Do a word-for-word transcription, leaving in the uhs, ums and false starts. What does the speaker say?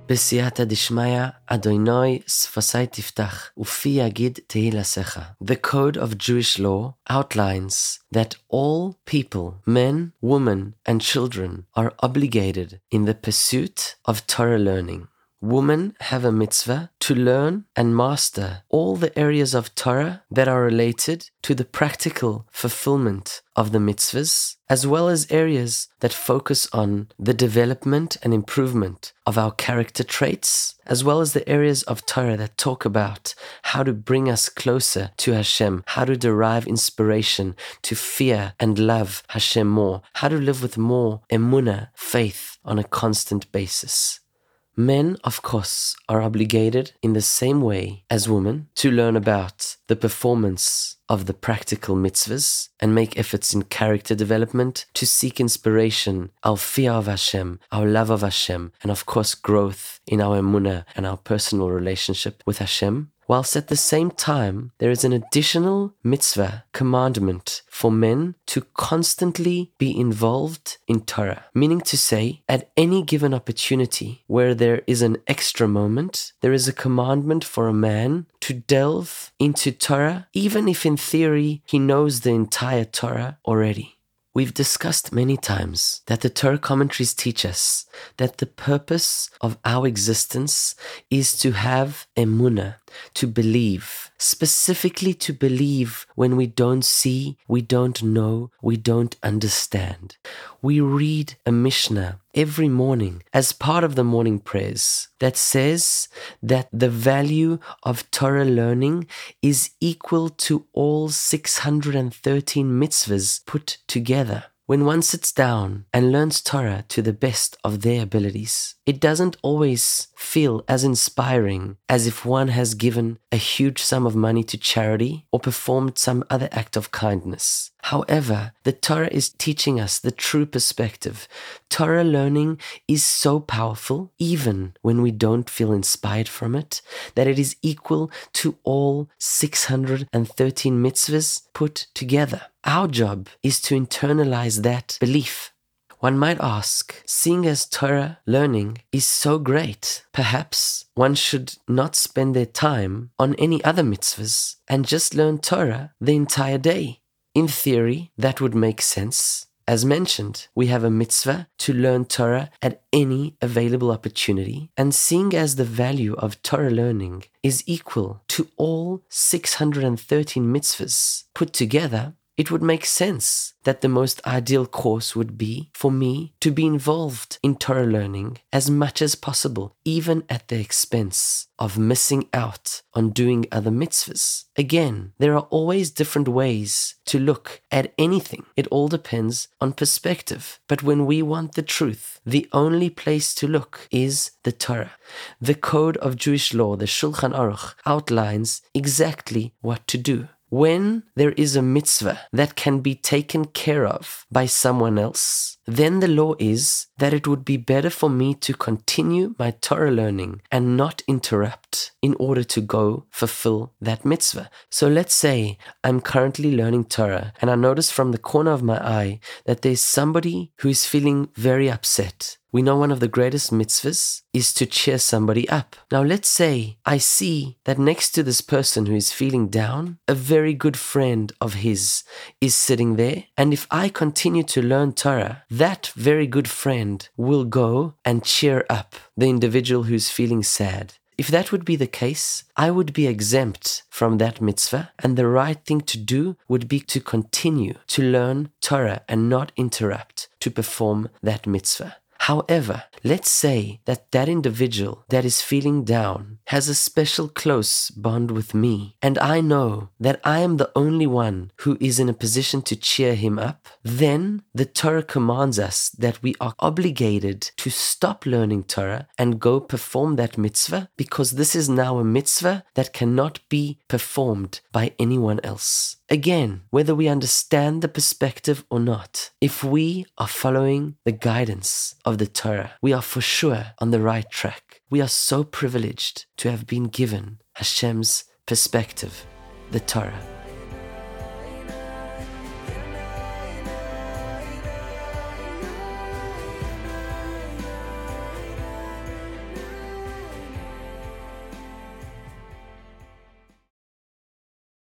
B'siyata dishmaya, Adonai sfasai tiftach, ufi yagid tehi lasecha. The code of Jewish law outlines that all people, men, women, and children, are obligated in the pursuit of Torah learning. Women have a mitzvah to learn and master all the areas of Torah that are related to the practical fulfillment of the mitzvahs, as well as areas that focus on the development and improvement of our character traits, as well as the areas of Torah that talk about how to bring us closer to Hashem, how to derive inspiration to fear and love Hashem more, how to live with more emunah, faith, on a constant basis. Men, of course, are obligated in the same way as women to learn about the performance of the practical mitzvahs and make efforts in character development to seek inspiration, our fear of Hashem, our love of Hashem, and of course growth in our emunah and our personal relationship with Hashem. Whilst at the same time, there is an additional mitzvah commandment for men to constantly be involved in Torah. Meaning to say, at any given opportunity where there is an extra moment, there is a commandment for a man to delve into Torah, even if in theory he knows the entire Torah already. We've discussed many times that the Torah commentaries teach us that the purpose of our existence is to have emunah, to believe, specifically to believe when we don't see, we don't know, we don't understand. We read a Mishnah every morning as part of the morning prayers that says that the value of Torah learning is equal to all six hundred thirteen mitzvahs put together. When one sits down and learns Torah to the best of their abilities, it doesn't always feel as inspiring as if one has given a huge sum of money to charity or performed some other act of kindness. However, the Torah is teaching us the true perspective. Torah learning is so powerful, even when we don't feel inspired from it, that it is equal to all six hundred thirteen mitzvahs put together. Our job is to internalize that belief. One might ask, seeing as Torah learning is so great, perhaps one should not spend their time on any other mitzvahs and just learn Torah the entire day. In theory, that would make sense. As mentioned, we have a mitzvah to learn Torah at any available opportunity, and seeing as the value of Torah learning is equal to all six hundred thirteen mitzvahs put together, it would make sense that the most ideal course would be for me to be involved in Torah learning as much as possible, even at the expense of missing out on doing other mitzvahs. Again, there are always different ways to look at anything. It all depends on perspective. But when we want the truth, the only place to look is the Torah. The code of Jewish law, the Shulchan Aruch, outlines exactly what to do. When there is a mitzvah that can be taken care of by someone else, then the law is that it would be better for me to continue my Torah learning and not interrupt in order to go fulfill that mitzvah. So let's say I'm currently learning Torah and I notice from the corner of my eye that there's somebody who is feeling very upset. We know one of the greatest mitzvahs is to cheer somebody up. Now let's say I see that next to this person who is feeling down, a very good friend of his is sitting there. And if I continue to learn Torah, that very good friend will go and cheer up the individual who's feeling sad. If that would be the case, I would be exempt from that mitzvah, and the right thing to do would be to continue to learn Torah and not interrupt to perform that mitzvah. However, let's say that that individual that is feeling down has a special close bond with me, and I know that I am the only one who is in a position to cheer him up, then the Torah commands us that we are obligated to stop learning Torah and go perform that mitzvah, because this is now a mitzvah that cannot be performed by anyone else. Again, whether we understand the perspective or not, if we are following the guidance of the Torah, we are for sure on the right track. We are so privileged to have been given Hashem's perspective, the Torah.